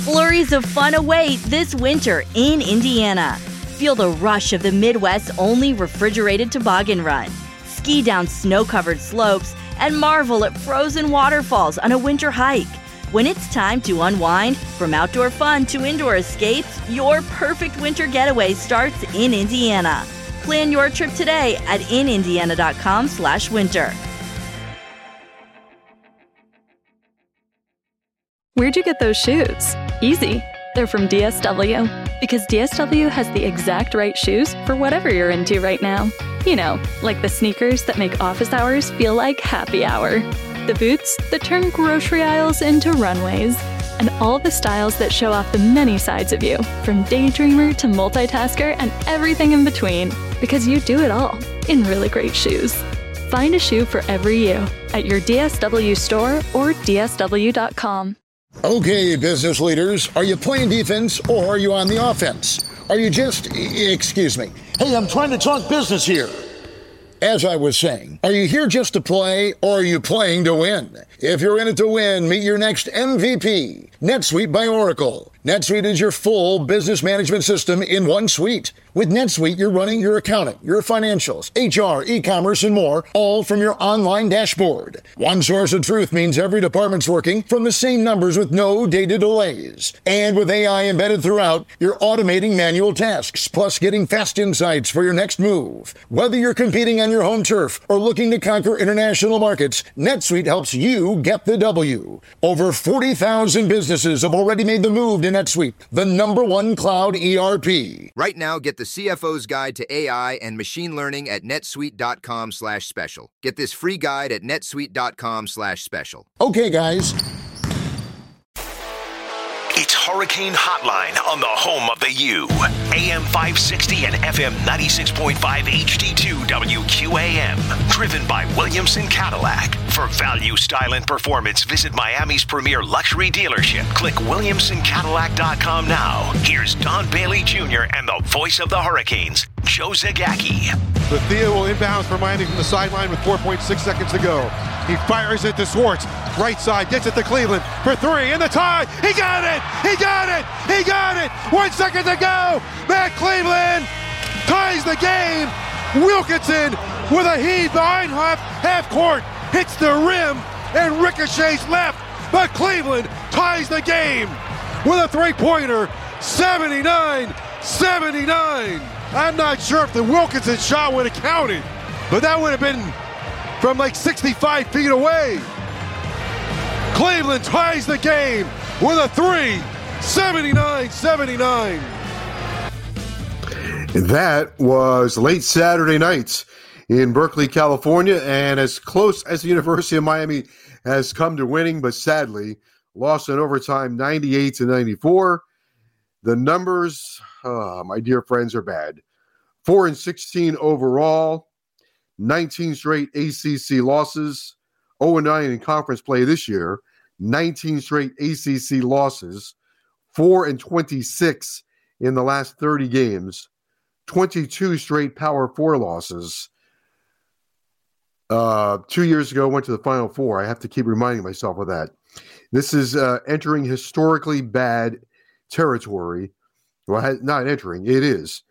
Flurries of fun await this winter in Indiana. Feel the rush of the Midwest's only refrigerated toboggan run. Ski down snow-covered slopes and marvel at frozen waterfalls on a winter hike. When it's time to unwind, from outdoor fun to indoor escapes, your perfect winter getaway starts in Indiana. Plan your trip today at inindiana.com/winter. Where'd you get those shoes? Easy. They're from DSW. Because DSW has the exact right shoes for whatever you're into right now. You know, like the sneakers that make office hours feel like happy hour. The boots that turn grocery aisles into runways. And all the styles that show off the many sides of you, from daydreamer to multitasker and everything in between. Because you do it all in really great shoes. Find a shoe for every you at your DSW store or DSW.com. Okay, business leaders, are you playing defense or are you on the offense? Are you just, excuse me. Hey, I'm trying to talk business here. As I was saying, are you here just to play or are you playing to win? If you're in it to win, meet your next MVP, NetSuite by Oracle. NetSuite is your full business management system in one suite. With NetSuite, you're running your accounting, your financials, HR, e-commerce, and more, all from your online dashboard. One source of truth means every department's working from the same numbers with no data delays. And with AI embedded throughout, you're automating manual tasks, plus getting fast insights for your next move. Whether you're competing on your home turf or looking to conquer international markets, NetSuite helps you get the W. Over 40,000 businesses have already made the move to NetSuite, the #1 cloud ERP. Right now, get the CFO's Guide to AI and Machine Learning at netsuite.com/special. Get this free guide at netsuite.com/special. Okay, guys. It's Hurricane Hotline on the home of the U. AM 560 and FM 96.5 HD2 WQAM. Driven by Williamson Cadillac. For value, style, and performance, visit Miami's premier luxury dealership. Click WilliamsonCadillac.com now. Here's Don Bailey Jr. and the voice of the Hurricanes, Joe Zagacki. Bethea will inbound for Miami from the sideline with 4.6 seconds to go. He fires it to Swartz. Right side, gets it to Cleveland for three, and the tie. He got it! He got it! He got it! 1 second to go! Matt Cleveland ties the game. Wilkinson with a heave behind half court. Hits the rim and ricochets left. But Cleveland ties the game with a three-pointer. 79-79. I'm not sure if the Wilkinson shot would have counted, but that would have been from like 65 feet away. Cleveland ties the game with a three. 79-79. That was late Saturday night in Berkeley, California, and as close as the University of Miami has come to winning, but sadly lost in overtime 98-94. The numbers, my dear friends, are bad. 4-16 overall, 19 straight ACC losses, 0-9 in conference play this year, 19 straight ACC losses, 4-26 in the last 30 games, 22 straight Power 4 losses. 2 years ago, went to the Final Four. I have to keep reminding myself of that. This is entering historically bad territory. Well, not entering, it is.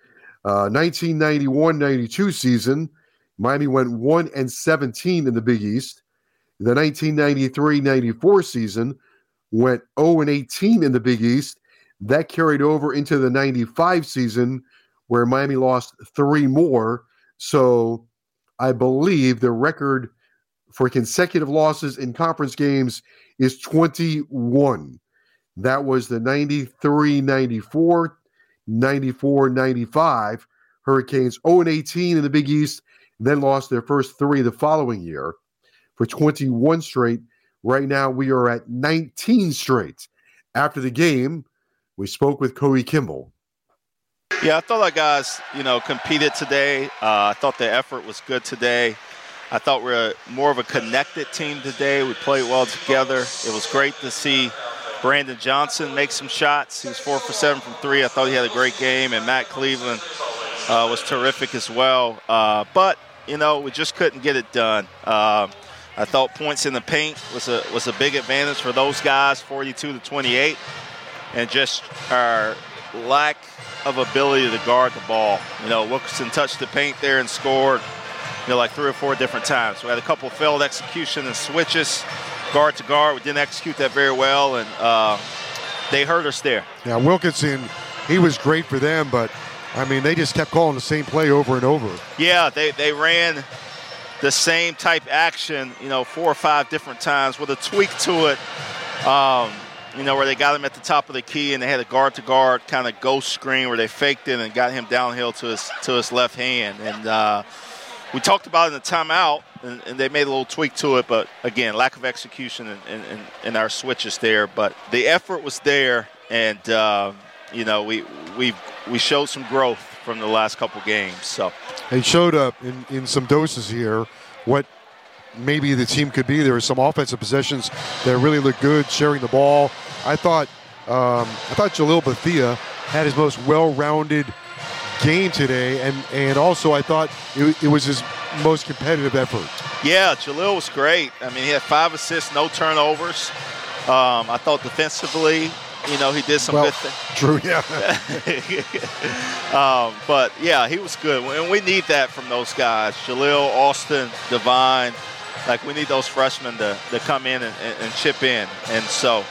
1991-92 season, Miami went 1-17 in the Big East. The 1993-94 season went 0-18 in the Big East. That carried over into the 95 season where Miami lost 3 more. So I believe the record for consecutive losses in conference games is 21. That was the 93-94, 94-95 Hurricanes 0-18 in the Big East, then lost their first 3 the following year for 21 straight. Right now we are at 19 straight. After the game, we spoke with Cody Kimball. Yeah, I thought our guys, competed today. I thought the effort was good today. I thought we're more of a connected team today. We played well together. It was great to see Brandon Johnson make some shots. He was 4 for 7 from 3. I thought he had a great game, and Matt Cleveland was terrific as well. But we just couldn't get it done. I thought points in the paint was a big advantage for those guys, 42-28. and just our lack of ability to guard the ball. Wilkerson touched the paint there and scored, like 3 or 4 different times. We had a couple of failed execution and switches, guard to guard. We didn't execute that very well, and they hurt us there. Yeah, Wilkinson, he was great for them, but, they just kept calling the same play over and over. Yeah, they ran the same type action, 4 or 5 different times with a tweak to it, where they got him at the top of the key and they had a guard-to-guard kind of ghost screen where they faked it and got him downhill to his left hand. And we talked about it in the timeout, and they made a little tweak to it, but, again, lack of execution in our switches there. But the effort was there, and, we showed some growth from the last couple games. So they showed up in some doses here what maybe the team could be. There were some offensive possessions that really looked good, sharing the ball. I thought Jalil Bethia had his most well-rounded game today, and also I thought it was his most competitive effort. Yeah, Jalil was great. He had 5 assists, no turnovers. I thought defensively, he did some good things. True, yeah. But, yeah, he was good. And we need that from those guys. Jalil, Austin, Divine. We need those freshmen to come in and chip in. And so,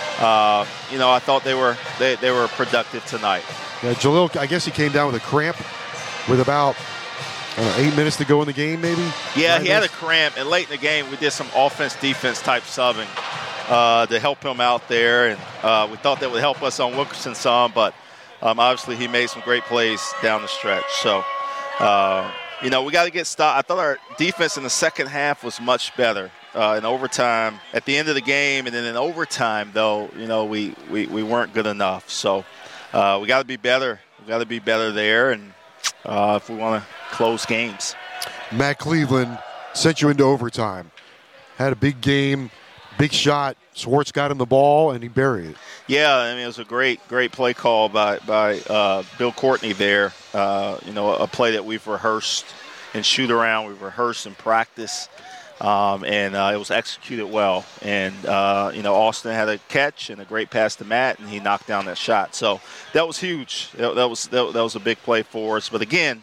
I thought they were productive tonight. Yeah, Jalil, I guess he came down with a cramp with about 8 minutes to go in the game, maybe? Yeah, he had a cramp. And late in the game, we did some offense-defense type subbing to help him out there. And we thought that would help us on Wilkerson some, but obviously he made some great plays down the stretch. So, we got to get stopped. I thought our defense in the second half was much better in overtime. At the end of the game and then in overtime, though, we weren't good enough. So we got to be better. We got to be better there, and if we want to close games. Matt Cleveland sent you into overtime. Had a big game, big shot. Swartz got him the ball, and he buried it. Yeah, it was a great play call by Bill Courtney there. A play that we've rehearsed in shoot-around. We've rehearsed in practice, and it was executed well. And, Austin had a catch and a great pass to Matt, and he knocked down that shot. So that was huge. That was a big play for us. But, again,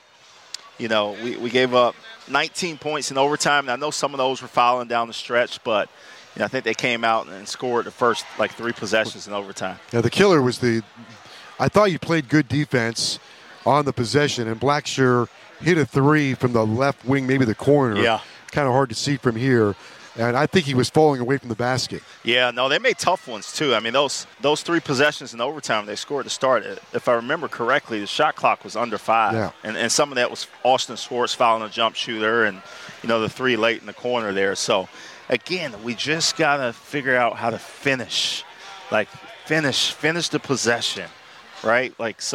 we gave up 19 points in overtime, and I know some of those were fouling down the stretch, but – I think they came out and scored the first 3 possessions in overtime. Now the killer was I thought you played good defense on the possession, and Blackshear hit a 3 from the left wing, maybe the corner. Yeah. Kind of hard to see from here. And I think he was falling away from the basket. Yeah, no, they made tough ones too. Those 3 possessions in overtime they scored to start. If I remember correctly, the shot clock was under 5. Yeah. And some of that was Austin Swartz fouling a jump shooter and, the 3 late in the corner there. So, again, we just got to figure out how to finish. Finish the possession, right?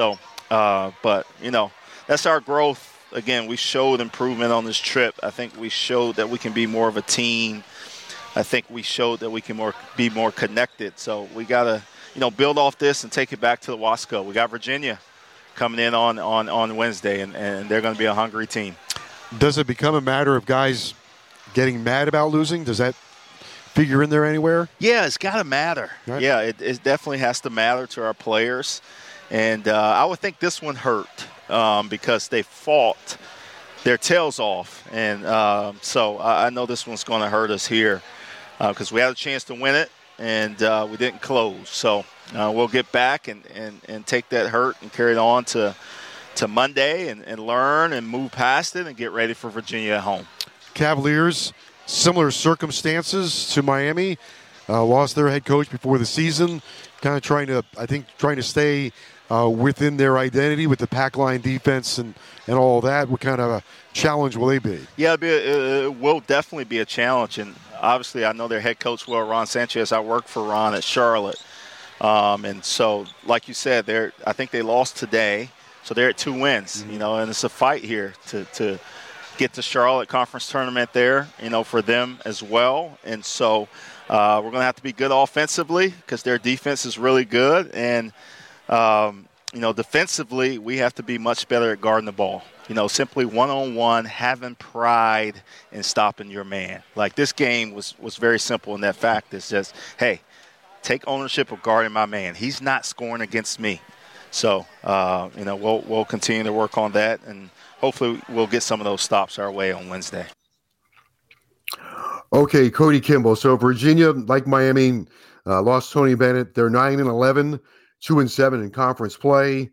But, that's our growth. Again, we showed improvement on this trip. I think we showed that we can be more of a team. I think we showed that we can be more connected. So we got to, build off this and take it back to the Wasco. We got Virginia coming in on Wednesday, and they're going to be a hungry team. Does it become a matter of guys getting mad about losing? Does that figure in there anywhere? Yeah, it's got to matter. Right. Yeah, it definitely has to matter to our players. And I would think this one hurt because they fought their tails off. And so I know this one's going to hurt us here because we had a chance to win it, and we didn't close. So we'll get back and take that hurt and carry it on to Monday and learn and move past it and get ready for Virginia at home. Cavaliers, similar circumstances to Miami, lost their head coach before the season, kind of trying to stay within their identity with the pack line defense and all that. What kind of a challenge will they be? Yeah, it will definitely be a challenge. And obviously I know their head coach, Ron Sanchez. I worked for Ron at Charlotte. And so, like you said, I think they lost today. So they're at 2 wins, and it's a fight here to get to Charlotte Conference Tournament there, for them as well. And so we're going to have to be good offensively because their defense is really good. And, defensively, we have to be much better at guarding the ball. Simply one-on-one, having pride in stopping your man. This game was very simple in that fact. It's just, hey, take ownership of guarding my man. He's not scoring against me. So, we'll continue to work on that, and hopefully we'll get some of those stops our way on Wednesday. Okay, Cody Kimball. So Virginia, like Miami, lost Tony Bennett. They're 9-11, 2-7 in conference play.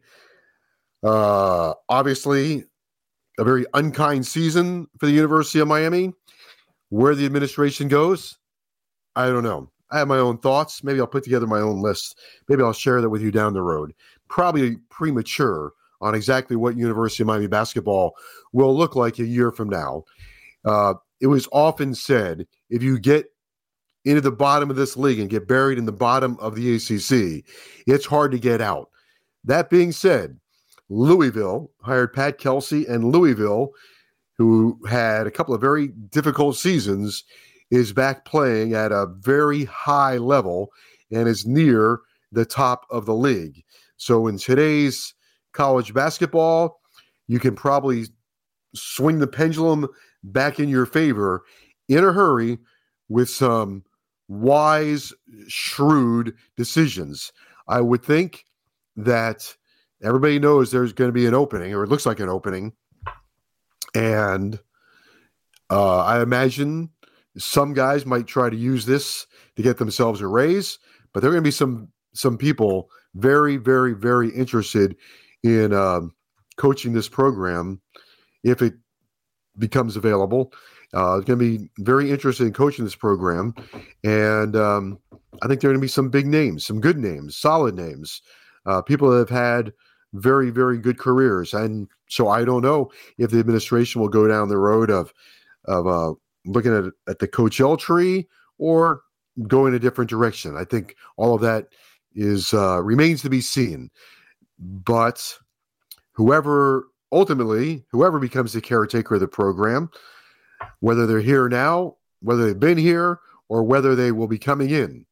Obviously, a very unkind season for the University of Miami. Where the administration goes, I don't know. I have my own thoughts. Maybe I'll put together my own list. Maybe I'll share that with you down the road. Probably premature on exactly what University of Miami basketball will look like a year from now. It was often said, if you get into the bottom of this league and get buried in the bottom of the ACC, it's hard to get out. That being said, Louisville hired Pat Kelsey, and Louisville, who had a couple of very difficult seasons, is back playing at a very high level and is near the top of the league. So in today's college basketball, you can probably swing the pendulum back in your favor in a hurry with some wise, shrewd decisions. I would think that everybody knows there's going to be an opening, or it looks like an opening. And I imagine some guys might try to use this to get themselves a raise, but there are going to be some people very, very, very interested in coaching this program if it becomes available. It's going to be very interested in coaching this program. And I think there are going to be some big names, some good names, solid names, people that have had very, very good careers. And so I don't know if the administration will go down the road of looking at the Coach L tree or go in a different direction. I think all of that is remains to be seen. But whoever becomes the caretaker of the program, whether they're here now, whether they've been here, or whether they will be coming in,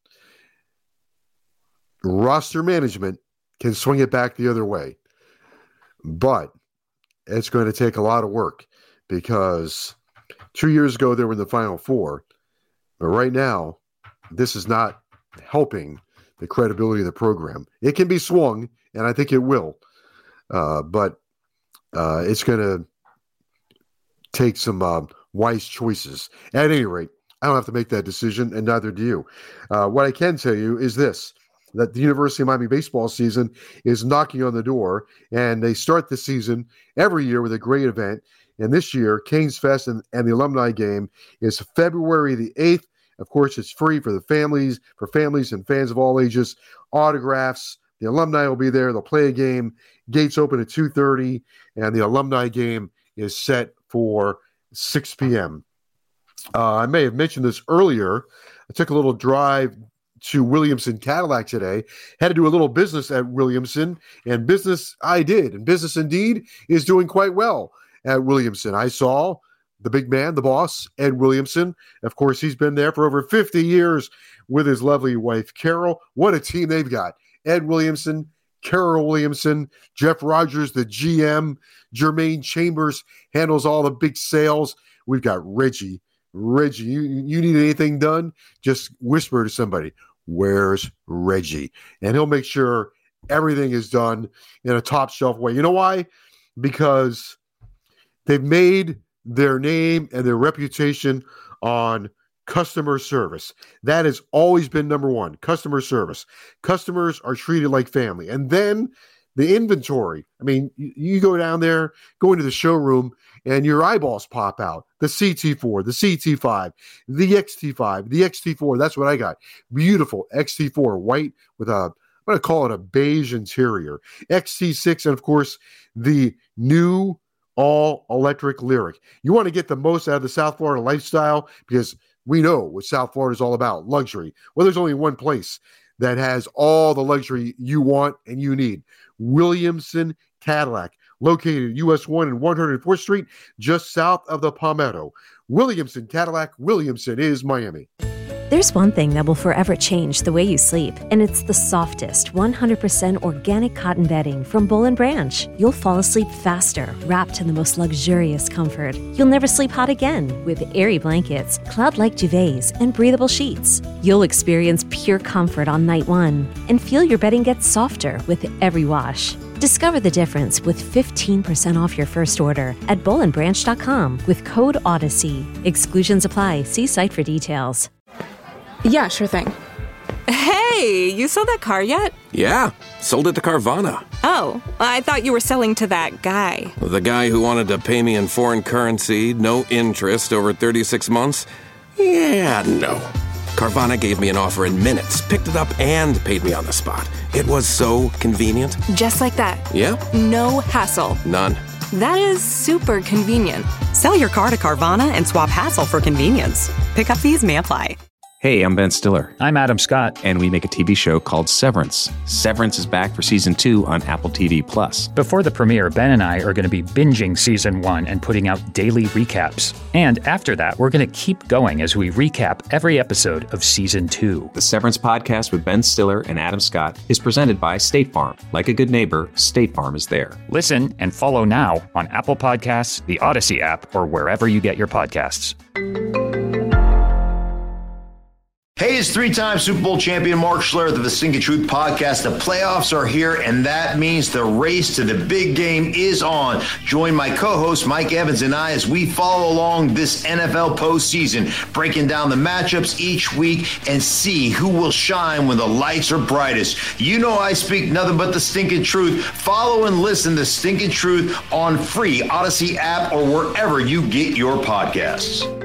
roster management can swing it back the other way. But it's going to take a lot of work, because 2 years ago they were in the Final Four. But right now, this is not helping the credibility of the program. It can be swung, and I think it will. But it's going to take some wise choices. At any rate, I don't have to make that decision, and neither do you. What I can tell you is this, that the University of Miami baseball season is knocking on the door, and they start the season every year with a great event. And this year, Canes Fest and the alumni game is February the 8th. Of course, it's free for families and fans of all ages. Autographs. The alumni will be there. They'll play a game. Gates open at 2:30, and the alumni game is set for 6 p.m. I may have mentioned this earlier. I took a little drive to Williamson Cadillac today. Had to do a little business at Williamson, and business I did. And business indeed is doing quite well at Williamson. I saw the big man, the boss, Ed Williamson. Of course, he's been there for over 50 years with his lovely wife, Carol. What a team they've got. Ed Williamson, Carol Williamson, Jeff Rogers, the GM, Jermaine Chambers handles all the big sales. We've got Reggie. Reggie, you need anything done? Just whisper to somebody, where's Reggie? And he'll make sure everything is done in a top shelf way. You know why? Because they've made their name and their reputation on customer service. That has always been number one, customer service. Customers are treated like family. And then the inventory. I mean, you go down there, go into the showroom, and your eyeballs pop out. The CT4, the CT5, the XT5, the XT4. That's what I got. Beautiful XT4, white with I'm going to call it a beige interior. XT6, and of course, the new all-electric Lyric. You want to get the most out of the South Florida lifestyle, because we know what South Florida is all about, luxury. Well, there's only one place that has all the luxury you want and you need. Williamson Cadillac, located US 1 and 104th Street, just south of the Palmetto. Williamson Cadillac, Williamson is Miami. There's one thing that will forever change the way you sleep, and it's the softest, 100% organic cotton bedding from Boll & Branch. You'll fall asleep faster, wrapped in the most luxurious comfort. You'll never sleep hot again with airy blankets, cloud-like duvets, and breathable sheets. You'll experience pure comfort on night one and feel your bedding gets softer with every wash. Discover the difference with 15% off your first order at bollandbranch.com with code Odyssey. Exclusions apply. See site for details. Yeah, sure thing. Hey, you sold that car yet? Yeah, sold it to Carvana. Oh, I thought you were selling to that guy. The guy who wanted to pay me in foreign currency, no interest, over 36 months? Yeah, no. Carvana gave me an offer in minutes, picked it up, and paid me on the spot. It was so convenient. Just like that. Yeah. No hassle. None. That is super convenient. Sell your car to Carvana and swap hassle for convenience. Pickup fees may apply. Hey, I'm Ben Stiller. I'm Adam Scott. And we make a TV show called Severance. Severance is back for Season 2 on Apple TV+. Before the premiere, Ben and I are going to be binging Season 1 and putting out daily recaps. And after that, we're going to keep going as we recap every episode of Season 2. The Severance podcast with Ben Stiller and Adam Scott is presented by State Farm. Like a good neighbor, State Farm is there. Listen and follow now on Apple Podcasts, the Odyssey app, or wherever you get your podcasts. Hey, it's three-time Super Bowl champion Mark Schlereth of the Stinking Truth podcast. The playoffs are here, and that means the race to the big game is on. Join my co-host Mike Evans and I as we follow along this NFL postseason, breaking down the matchups each week and see who will shine when the lights are brightest. You know I speak nothing but the Stinking Truth. Follow and listen to Stinking Truth on free Odyssey app or wherever you get your podcasts.